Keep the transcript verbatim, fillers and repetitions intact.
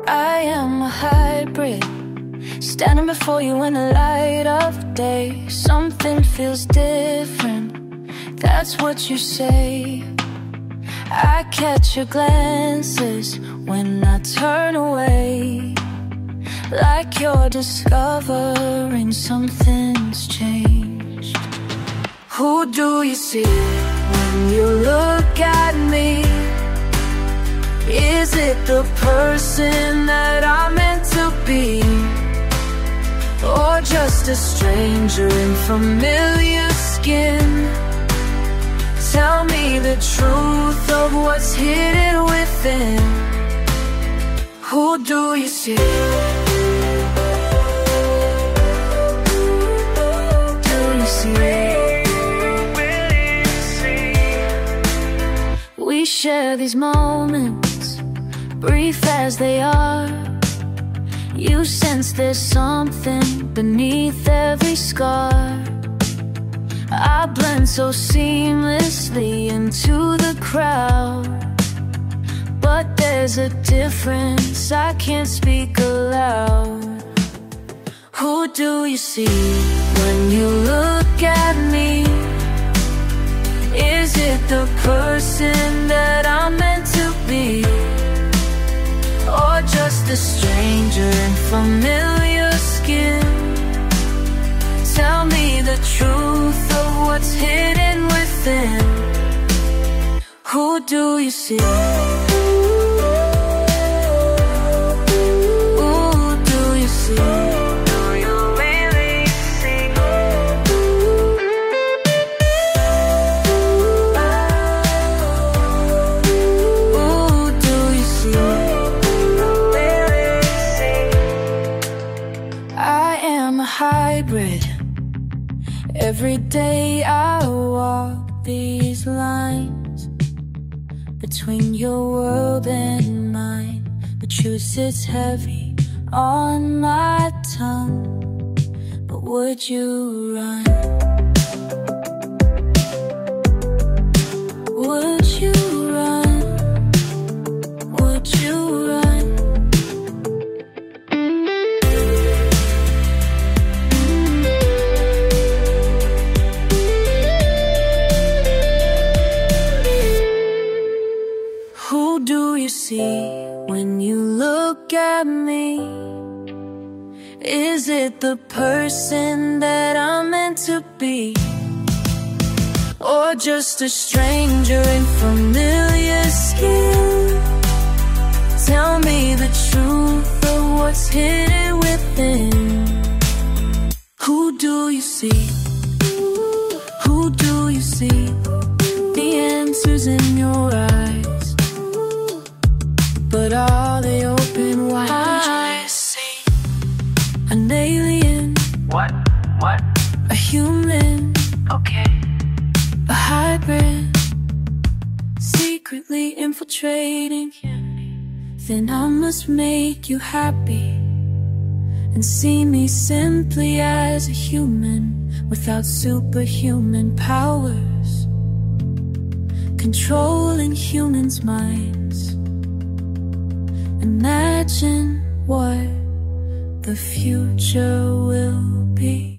I am a hybrid, standing before you in the light of day. Something feels different, that's what you say. I catch your glances when I turn away, like you're discovering something's changed. Who do you see when you look at me? Is it the person that I'm meant to be, or just a stranger in familiar skin? Tell me the truth of what's hidden within. Who do you see? Do you see? We share these moments, brief as they are. You sense there's something beneath every scar. I blend so seamlessly into the crowd, but there's a difference I can't speak aloud. Who do you see when you look at me? Is it the person that I'm meant to be, or just a stranger in familiar skin? Tell me the truth of what's hidden within. Who do you see? Who do you see? Hybrid. Every day I walk these lines between your world and mine. The truth sits heavy on my tongue, but would you run? Would you run? Would you run? Who do you see when you look at me? Is it the person that I'm meant to be, or just a stranger in familiar skin? Tell me the truth of what's hidden within. Who do you see? Who do you see? The answers in your eyes, but are they open wide? I see an alien. What? What? A human. Okay. A hybrid, secretly infiltrating. Then I must make you happy and see me simply as a human without superhuman powers, controlling humans' minds. Imagine what the future will be.